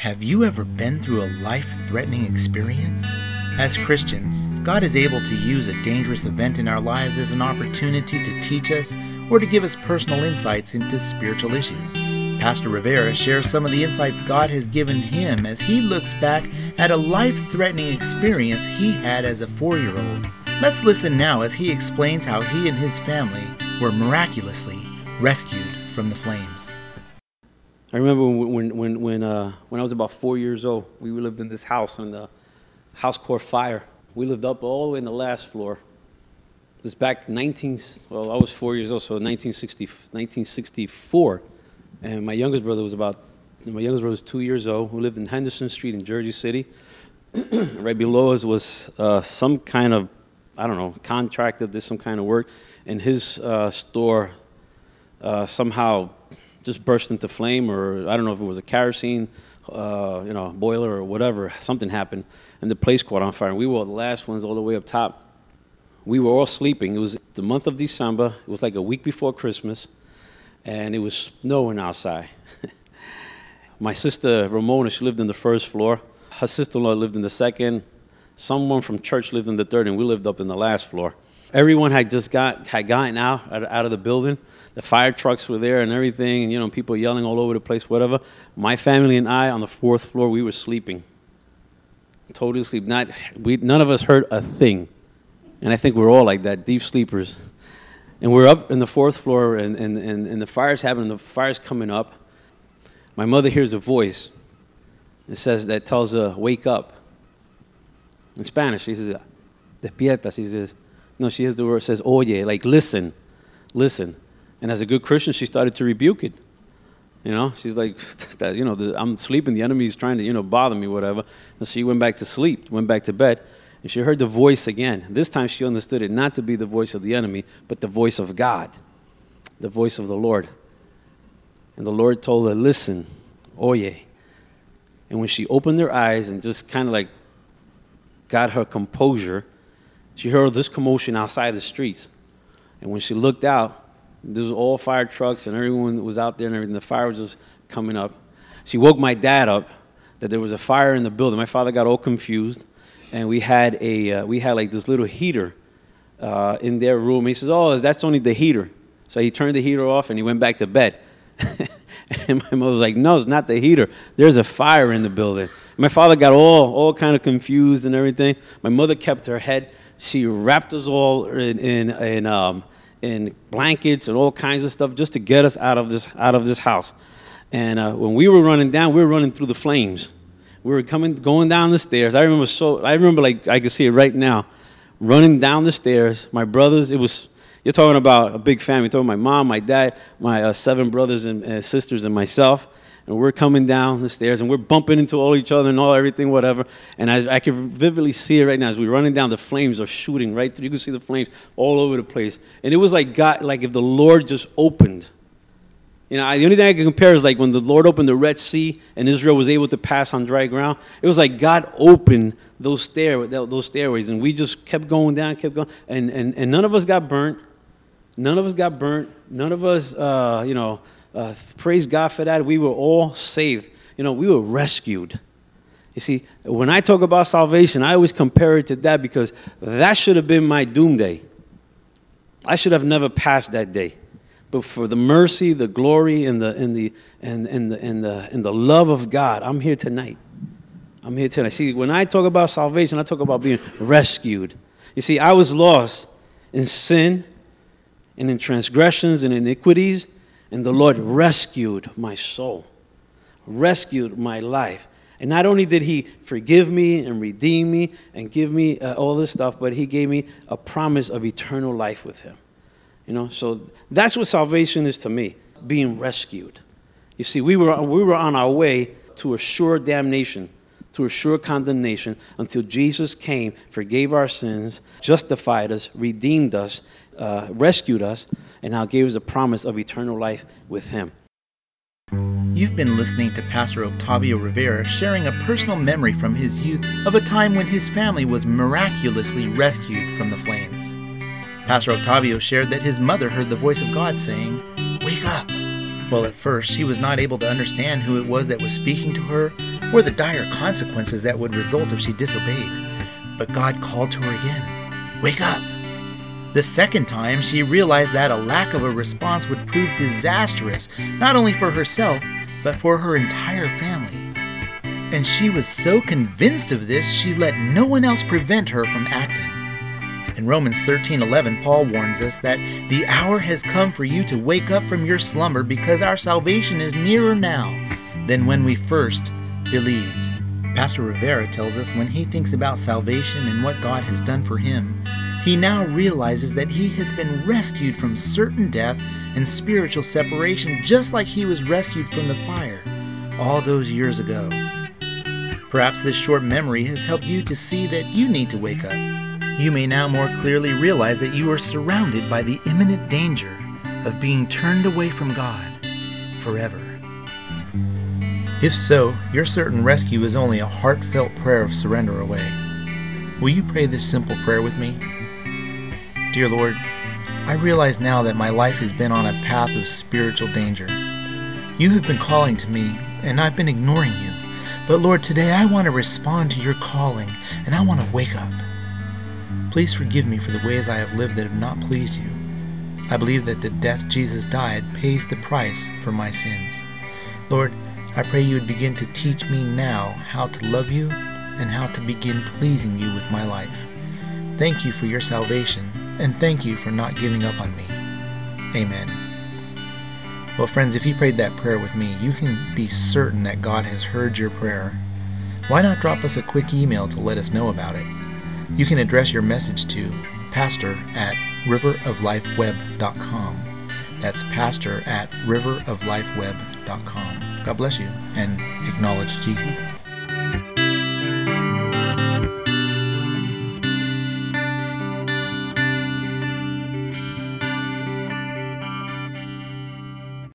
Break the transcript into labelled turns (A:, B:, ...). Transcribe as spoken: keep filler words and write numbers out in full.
A: Have you ever been through a life-threatening experience? As Christians, God is able to use a dangerous event in our lives as an opportunity to teach us or to give us personal insights into spiritual issues. Pastor Rivera shares some of the insights God has given him as he looks back at a life-threatening experience he had as a four-year-old. Let's listen now as he explains how he and his family were miraculously rescued from the flames.
B: I remember when when when when, uh, when I was about four years old, we lived in this house, and the house caught fire. We lived up all the way in the last floor. It was back nineteen. Well, I was four years old, so nineteen sixty, nineteen sixty-four, and my youngest brother was about. My youngest brother was two years old. We lived in Henderson Street in Jersey City. Right below us was uh, some kind of, I don't know, contractor did some kind of work, and his uh, store uh, somehow just burst into flame, or I don't know if it was a kerosene, uh, you know, boiler or whatever. Something happened, and the place caught on fire. And we were the last ones all the way up top. We were all sleeping. It was the month of December. It was like a week before Christmas, and it was snowing outside. My sister Ramona, she lived in the first floor. Her sister-in-law lived in the second. Someone from church lived in the third, and we lived up in the last floor. Everyone had just got had gotten out out of the building. The fire trucks were there and everything, and you know, people yelling all over the place, whatever. My family and I on the fourth floor, we were sleeping, totally asleep. Not we, none of us heard a thing, and I think we're all like that, deep sleepers. And we're up in the fourth floor, and and and, and the fire's happening. The fire's coming up. My mother hears a voice. It says that tells her, "Wake up." In Spanish, she says, "Despierta." She says, no, she has the word says, "Oye," like listen, listen. And as a good Christian, she started to rebuke it. You know, she's like, you know, the, I'm sleeping. The enemy's trying to, you know, bother me, whatever. And she went back to sleep, went back to bed, and she heard the voice again. This time she understood it not to be the voice of the enemy, but the voice of God, the voice of the Lord. And the Lord told her, "Listen, oye." And when she opened her eyes and just kind of like got her composure, she heard this commotion outside the streets. And when she looked out, there was all fire trucks and everyone was out there and everything. The fire was just coming up. She woke my dad up that there was a fire in the building. My father got all confused, and we had a uh, we had like this little heater uh, in their room. He says, "Oh, that's only the heater." So he turned the heater off and he went back to bed. And my mother was like, "No, it's not the heater. There's a fire in the building." My father got all all kind of confused and everything. My mother kept her head. She wrapped us all in in, in um. in blankets and all kinds of stuff just to get us out of this out of this house. And uh, when we were running down, we were running through the flames. We were coming, going down the stairs. I remember so. I remember like I can see it right now, running down the stairs. My brothers. It was. You're talking about a big family. You're talking about my mom, my dad, my uh, seven brothers and uh, sisters, and myself. And we're coming down the stairs, and we're bumping into all each other and all everything, whatever. And I, I can vividly see it right now as we're running down. The flames are shooting right through. You can see the flames all over the place. And it was like God, like if the Lord just opened. You know, I, the only thing I can compare is like when the Lord opened the Red Sea and Israel was able to pass on dry ground. It was like God opened those stair, those stairways, and we just kept going down, kept going, and and and none of us got burnt. None of us got burnt. None of us, uh, you know. Uh, praise God for that. We were all saved. You know, we were rescued. You see, when I talk about salvation, I always compare it to that because that should have been my doom day. I should have never passed that day. But for the mercy, the glory, and the and the and, and the and the and the love of God, I'm here tonight. I'm here tonight. See, when I talk about salvation, I talk about being rescued. You see, I was lost in sin and in transgressions and iniquities. And the Lord rescued my soul, rescued my life. And not only did he forgive me and redeem me and give me uh, all this stuff, but he gave me a promise of eternal life with him. You know, so that's what salvation is to me, being rescued. You see, we were we were on our way to a sure damnation, to a sure condemnation, until Jesus came, forgave our sins, justified us, redeemed us, uh, rescued us, and now gave us a promise of eternal life with him.
A: You've been listening to Pastor Octavio Rivera sharing a personal memory from his youth of a time when his family was miraculously rescued from the flames. Pastor Octavio shared that his mother heard the voice of God saying, "Wake up." Well, at first, she was not able to understand who it was that was speaking to her or the dire consequences that would result if she disobeyed. But God called to her again, "Wake up!" The second time, she realized that a lack of a response would prove disastrous, not only for herself, but for her entire family. And she was so convinced of this, she let no one else prevent her from acting. In Romans thirteen eleven, Paul warns us that the hour has come for you to wake up from your slumber, because our salvation is nearer now than when we first believed. Pastor Rivera tells us when he thinks about salvation and what God has done for him, he now realizes that he has been rescued from certain death and spiritual separation, just like he was rescued from the fire all those years ago. Perhaps this short memory has helped you to see that you need to wake up. You may now more clearly realize that you are surrounded by the imminent danger of being turned away from God forever. If so, your certain rescue is only a heartfelt prayer of surrender away. Will you pray this simple prayer with me? Dear Lord, I realize now that my life has been on a path of spiritual danger. You have been calling to me, and I've been ignoring you. But Lord, today I want to respond to your calling, and I want to wake up. Please forgive me for the ways I have lived that have not pleased you. I believe that the death Jesus died pays the price for my sins. Lord, I pray you would begin to teach me now how to love you and how to begin pleasing you with my life. Thank you for your salvation, and thank you for not giving up on me. Amen. Well, friends, if you prayed that prayer with me, you can be certain that God has heard your prayer. Why not drop us a quick email to let us know about it? You can address your message to pastor at river of life web dot com. That's pastor at river of life web dot com. God bless you, and acknowledge Jesus.